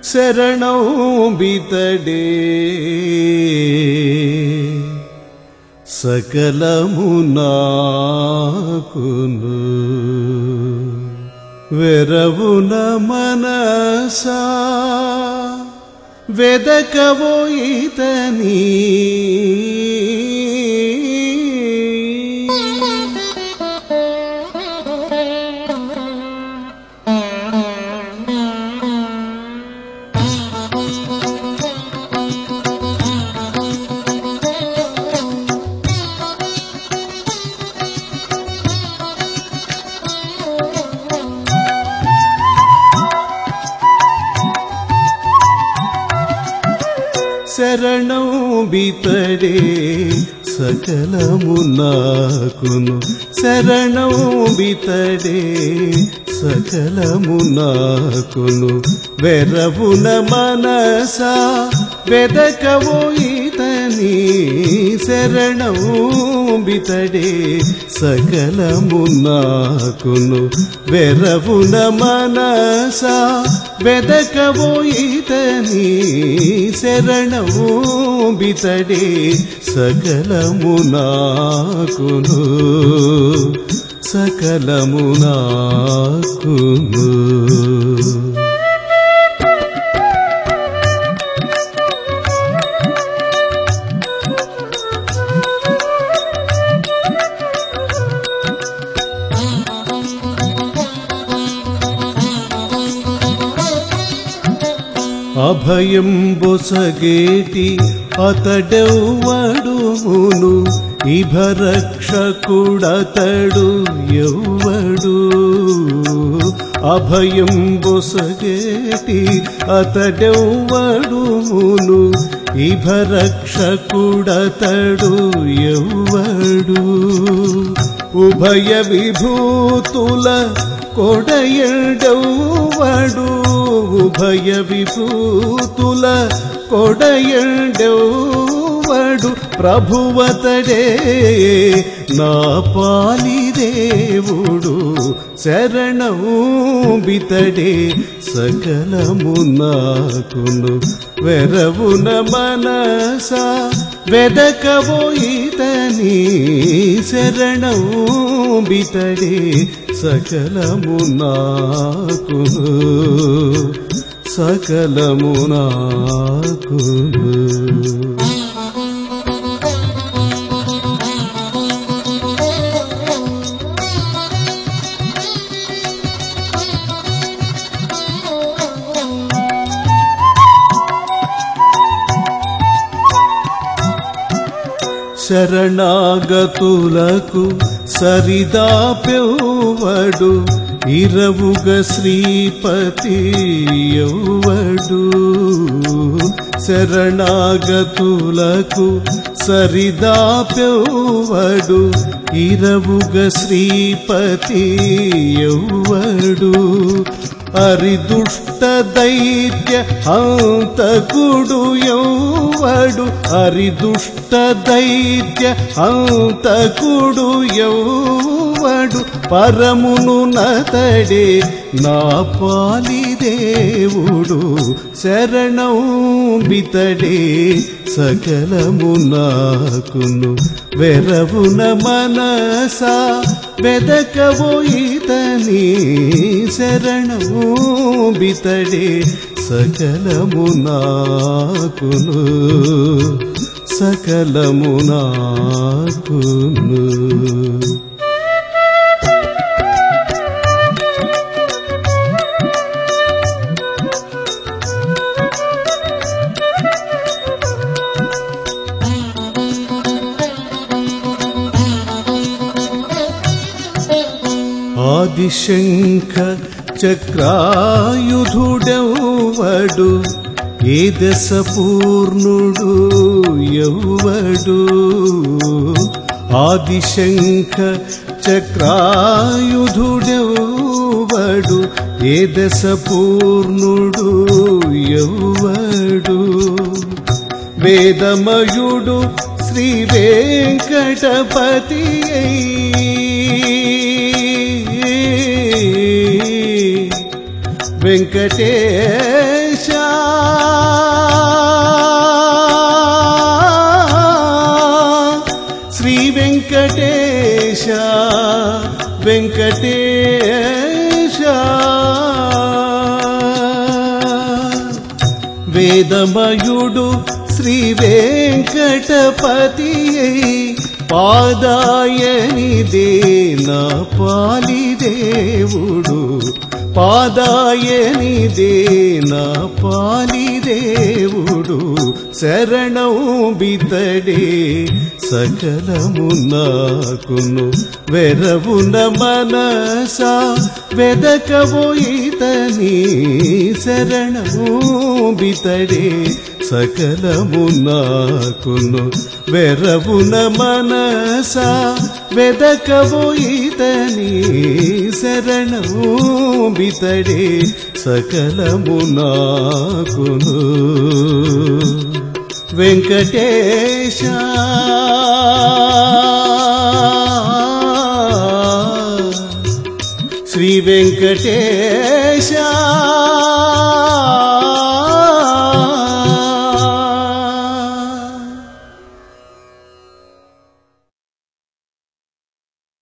శరణం బితడే సకలము నాకును వెరవున మనసా వెదకవోయితని శరణం బితడే సకలము నాకును శరణం బితడే సకలము నాకును వెరవున మనసా వెదకవోయితని శరణం బితడే సకలము నాకును వెరవున మనసా వెదకవోయితని శరణం బితడే సకలము నాకును సకలము నాకును అభయం బొసగేటి అతడెవ్వడుమును ఇభరక్షకుడతడు ఎవ్వడు అభయం బొసగేటి అతడెవ్వడుమును ఇభరక్షకుడతడు ఎవ్వడు ఉభయ విభూతుల కొడయడెవ్వడు ఉభయ విభూతుల కొడయడెవ్వడు ప్రభువతడే నా పాలి దేవుడు శరణం బితడే సకలము నాకును వెరవున మనసా వెదకవోయితని శరణం బితడే సకలము నాకును సకలము నాకును శరణాగతులకు సరిదాపెవ్వడు ఇరవుగ శ్రీపతి ఎవ్వడు శరణాగతులకు సరిదాపెవ్వడు ఇరవుగ శ్రీపతి ఎవ్వడు అరిదుష్ట దైత్య హంతకుడు ఎవ్వడు అరిదుష్ట దైత్య హంతకుడు ఎవ్వడు పరమును నతడే నా పాలి దేవుడు శరణం బితడే సకలము నాకును వెరవున మనసా వెదకవోయితని శరణం బితడే సకలము నాకును సకలము నాకును ఆదిశంఖ చక్రాయుధుడెవ్వడు ఏ దశ పూర్ణుడు ఎవ్వడు ఆదిశంఖ చక్రాయుధుడెవ్వడు ఏ దశ పూర్ణుడు ఎవ్వడు వేదమయుడు శ్రీ వెంకటపతి వెంకటేశ వెంకటేశ వెంకటేశ వేదమయుడు శ్రీ వెంకటపతి పాదాయనిదే నా పాలిదేవుడు పాదాయనిదే నా పాలిదేవుడు శరణం బితడే సకలము నాకును వెరవున మనసా వెదకబోయితని శరణము బితడే సకలము నాకును వెరవున మనసా వెదకబోయితని శరణము బితడే సకలము నాకును వెంకటేశ శ్రీ వెంకటేశ